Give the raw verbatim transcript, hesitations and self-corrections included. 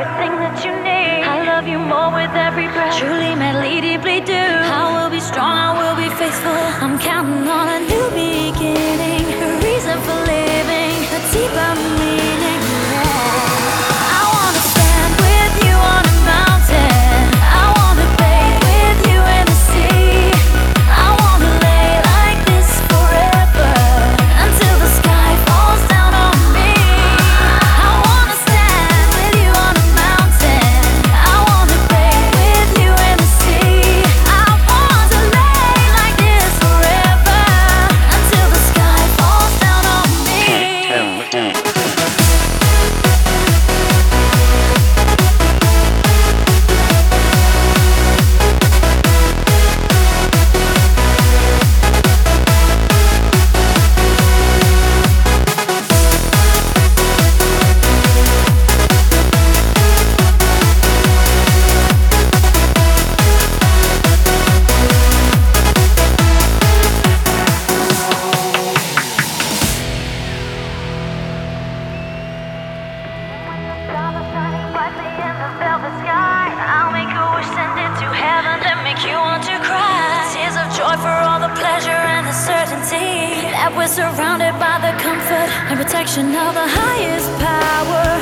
everything that you need. I love you more with every breath. Truly, madly, deeply do. I will be strong, I will be faithful. I'm counting on a new beginning, a reason for living, a deeper meaning. Yeah. I wanna stand with you on a mountain. I wanna bathe with you in the sea. I wanna lay like this forever until the sky falls down on me. I wanna stand with you on a mountain. I wanna bathe with you in the sea. I want to lay like this forever until the sky falls down on me. Stars are shining brightly in the velvet sky. I'll make a wish, send it to heaven, then make you want to cry. Tears of joy for all the pleasure and the certainty that we're surrounded by the comfort and protection of the highest power.